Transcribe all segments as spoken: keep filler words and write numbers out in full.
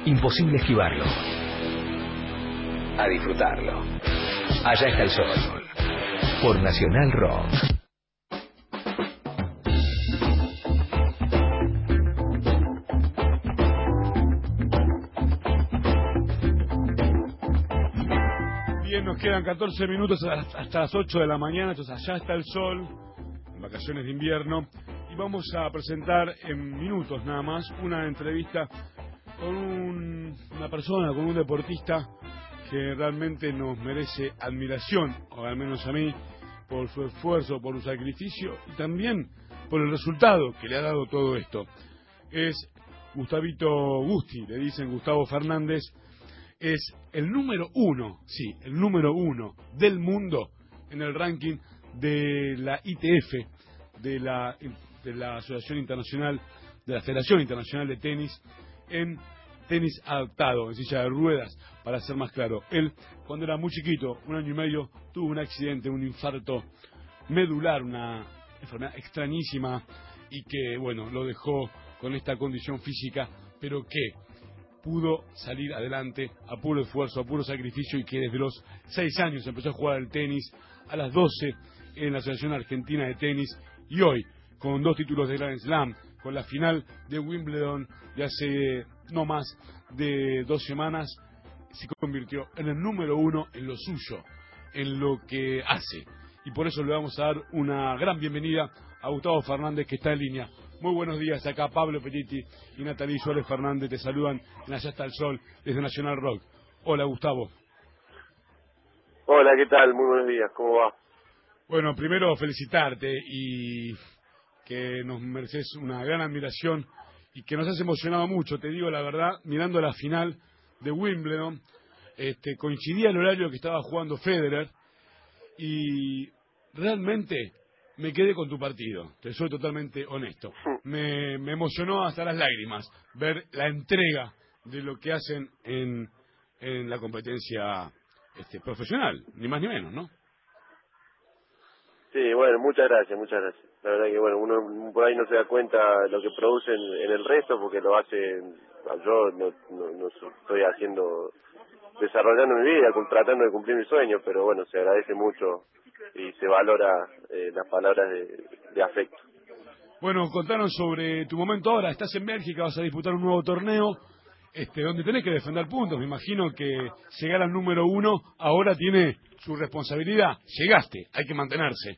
Imposible esquivarlo. A disfrutarlo. Allá está el sol. Por Nacional Rock. Bien, nos quedan catorce minutos hasta las ocho de la mañana, entonces allá está el sol, en vacaciones de invierno, y vamos a presentar en minutos nada más una entrevista con un, una persona, con un deportista que realmente nos merece admiración, o al menos a mí, por su esfuerzo, por su sacrificio y también por el resultado que le ha dado todo esto. Es Gustavito Gusti, le dicen Gustavo Fernández. Es el número uno, sí, el número uno del mundo en el ranking de la I T F, de la, de la Asociación Internacional, de la Federación Internacional de Tenis, en tenis adaptado, en silla de ruedas, para ser más claro. Él, cuando era muy chiquito, un año y medio, tuvo un accidente, un infarto medular, una enfermedad extrañísima, y que, bueno, lo dejó con esta condición física, pero que pudo salir adelante a puro esfuerzo, a puro sacrificio, y que desde los seis años empezó a jugar al tenis, a las doce en la Asociación Argentina de Tenis, y hoy, con dos títulos de Grand Slam, con la final de Wimbledon de hace no más de dos semanas, se convirtió en el número uno en lo suyo, en lo que hace. Y por eso le vamos a dar una gran bienvenida a Gustavo Fernández, que está en línea. Muy buenos días, acá Pablo Petitti y Natalie Suárez Fernández te saludan en Allá está el sol desde Nacional Rock. Hola, Gustavo. Hola, ¿qué tal? Muy buenos días, ¿cómo va? Bueno, primero felicitarte y que nos mereces una gran admiración y que nos has emocionado mucho, te digo la verdad, mirando la final de Wimbledon, este, coincidía el horario que estaba jugando Federer y realmente me quedé con tu partido, te soy totalmente honesto. Me, me emocionó hasta las lágrimas ver la entrega de lo que hacen en, en la competencia este, profesional, ni más ni menos, ¿no? Sí, bueno, muchas gracias, muchas gracias. La verdad que, bueno, uno por ahí no se da cuenta lo que producen en el resto porque lo hacen, yo no, no, no estoy haciendo, desarrollando mi vida, tratando de cumplir mis sueños, pero bueno, se agradece mucho y se valora eh, las palabras de, de afecto. Bueno, contanos sobre tu momento ahora. Estás en Bélgica, vas a disputar un nuevo torneo, este, donde tenés que defender puntos. Me imagino que llegar al número uno ahora tiene su responsabilidad. Llegaste, hay que mantenerse.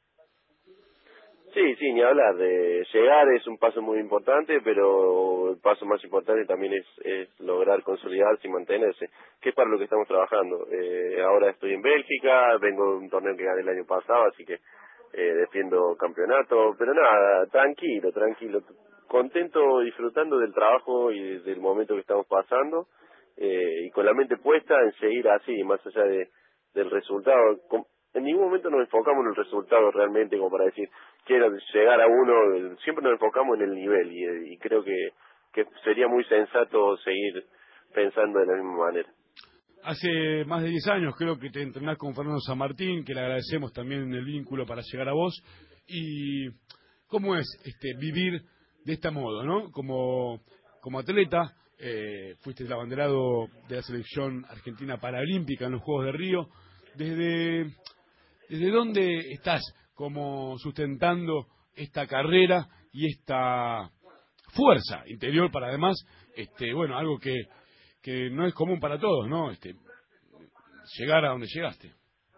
Sí, sí, ni hablar. De llegar es un paso muy importante, pero el paso más importante también es, es lograr consolidarse y mantenerse, que es para lo que estamos trabajando. Eh, ahora estoy en Bélgica, vengo de un torneo que gané el año pasado, así que eh, defiendo campeonato, pero nada, tranquilo, tranquilo, contento, disfrutando del trabajo y del momento que estamos pasando, eh, y con la mente puesta en seguir así, más allá de del resultado. En ningún momento nos enfocamos en el resultado realmente como para decir quiero llegar a uno, siempre nos enfocamos en el nivel y, y creo que, que sería muy sensato seguir pensando de la misma manera. Hace más de diez años creo que te entrenás con Fernando San Martín, que le agradecemos también el vínculo para llegar a vos. Y cómo es este vivir de este modo, ¿no? Como, como atleta, eh, fuiste el abanderado de la selección argentina paralímpica en los Juegos de Río. Desde, ¿Desde dónde estás como sustentando esta carrera y esta fuerza interior para además, este, bueno, algo que que no es común para todos, ¿no? Este, llegar a donde llegaste.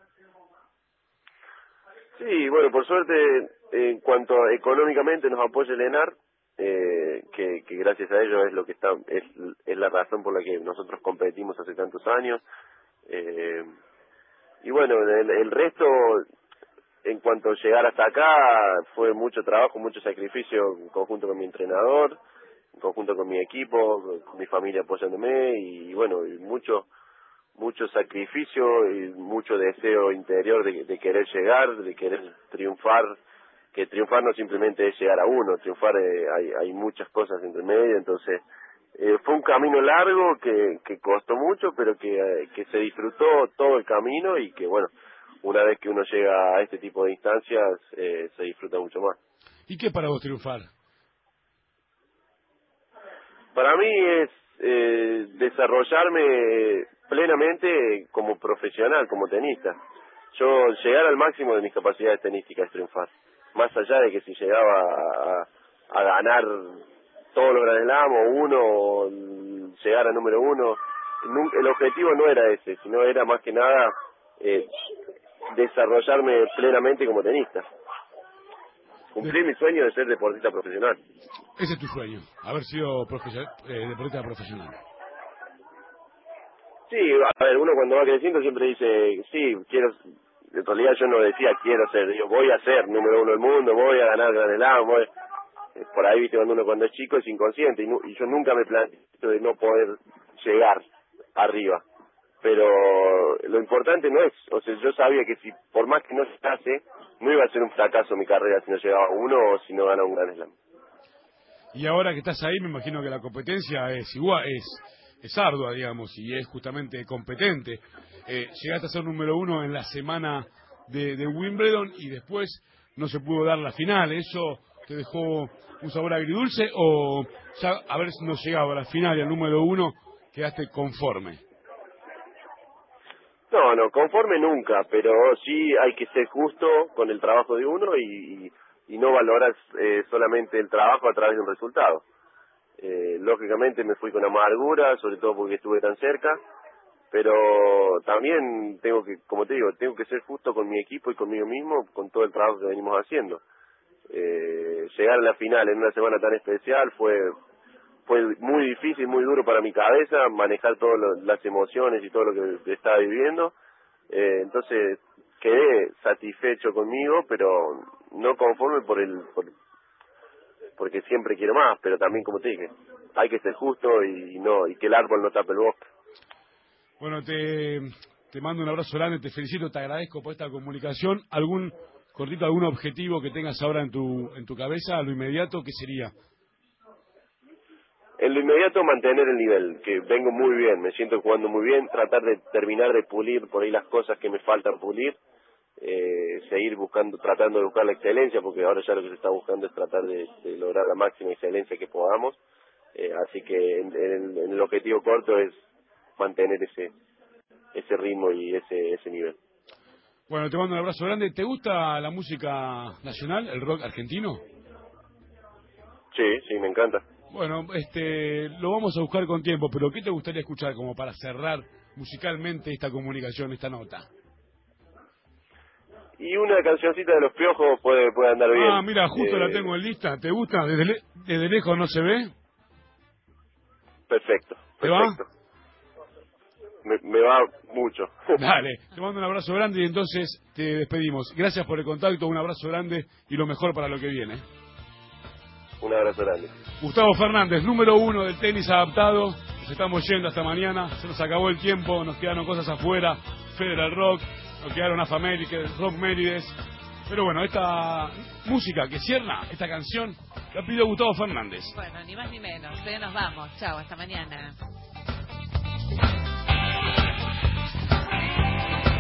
Sí, bueno, por suerte, en cuanto a económicamente nos apoya el ENAR, eh, que, que gracias a ellos es lo que está, es, es la razón por la que nosotros competimos hace tantos años. Eh, y bueno, el, el resto, en cuanto a llegar hasta acá, fue mucho trabajo, mucho sacrificio en conjunto con mi entrenador, en conjunto con mi equipo, con mi familia apoyándome y bueno, y mucho mucho sacrificio y mucho deseo interior de, de querer llegar, de querer triunfar, que triunfar no simplemente es llegar a uno, triunfar eh, hay, hay muchas cosas entre medio, entonces eh, fue un camino largo que, que costó mucho, pero que, eh, que se disfrutó todo el camino y que bueno, una vez que uno llega a este tipo de instancias eh, se disfruta mucho más. ¿Y qué para vos triunfar? Para mí es eh, desarrollarme plenamente como profesional, como tenista. Yo llegar al máximo de mis capacidades tenísticas es triunfar. Más allá de que si llegaba a, a ganar todos los Grand Slam o uno, o llegar a número uno, nunca, el objetivo no era ese, sino era más que nada eh, desarrollarme plenamente como tenista. Cumplir mi sueño de ser deportista profesional. Ese es tu sueño, haber sido profesio- eh, deportista profesional. Sí, a ver, uno cuando va creciendo siempre dice, sí, quiero, en realidad yo no decía quiero ser, digo, voy a ser número uno del mundo, voy a ganar Grand Slam, voy... por ahí, viste, cuando uno cuando es chico es inconsciente, y, no, y yo nunca me planteé de no poder llegar arriba, pero lo importante no es, o sea, yo sabía que si, por más que no se hace, no iba a ser un fracaso mi carrera si no llegaba a uno o si no ganaba un Grand Slam. Y ahora que estás ahí, me imagino que la competencia es igual, es, es ardua, digamos, y es justamente competente. Eh, llegaste a ser número uno en la semana de, de Wimbledon y después no se pudo dar la final. ¿Eso te dejó un sabor agridulce o ya haber no llegado a la final y al número uno quedaste conforme? No, no, conforme nunca, pero sí hay que ser justo con el trabajo de uno y, y, y no valorar eh, solamente el trabajo a través de un resultado. Eh, lógicamente me fui con amargura, sobre todo porque estuve tan cerca, pero también tengo que, como te digo, tengo que ser justo con mi equipo y conmigo mismo, con todo el trabajo que venimos haciendo. Eh, llegar a la final en una semana tan especial fue fue muy difícil, muy duro para mi cabeza, manejar todas las emociones y todo lo que, que estaba viviendo. Eh, entonces quedé satisfecho conmigo, pero no conforme por el por, porque siempre quiero más, pero también, como te dije, hay que ser justo y no y que el árbol no tape el bosque. Bueno, te, te mando un abrazo grande, te felicito, te agradezco por esta comunicación. ¿Algún cortito, algún objetivo que tengas ahora en tu en tu cabeza, a lo inmediato, qué sería? En lo inmediato mantener el nivel, que vengo muy bien, me siento jugando muy bien, tratar de terminar de pulir por ahí las cosas que me faltan pulir, eh, seguir buscando, tratando de buscar la excelencia, porque ahora ya lo que se está buscando es tratar de, de lograr la máxima excelencia que podamos, eh, así que en, en, en el objetivo corto es mantener ese ese ritmo y ese ese nivel. Bueno, te mando un abrazo grande. ¿Te gusta la música nacional, el rock argentino? Sí, sí, me encanta. Bueno, este, lo vamos a buscar con tiempo, pero ¿qué te gustaría escuchar como para cerrar musicalmente esta comunicación, esta nota? Y una cancioncita de Los Piojos puede puede andar bien. Ah, mira, justo eh, la tengo en lista. ¿Te gusta? ¿Desde, le- desde lejos no se ve? Perfecto, ¿Te va? perfecto. Me, me va mucho. Dale, te mando un abrazo grande y entonces te despedimos. Gracias por el contacto, un abrazo grande y lo mejor para lo que viene. Un abrazo grande. Gustavo Fernández, número uno del tenis adaptado. Nos estamos yendo hasta mañana. Se nos acabó el tiempo, nos quedaron cosas afuera. Federal Rock, nos quedaron Afamérica, Rock Mérides. Pero bueno, esta música que cierra, esta canción, la pidió Gustavo Fernández. Bueno, ni más ni menos. Ya nos vamos. Chao, hasta mañana.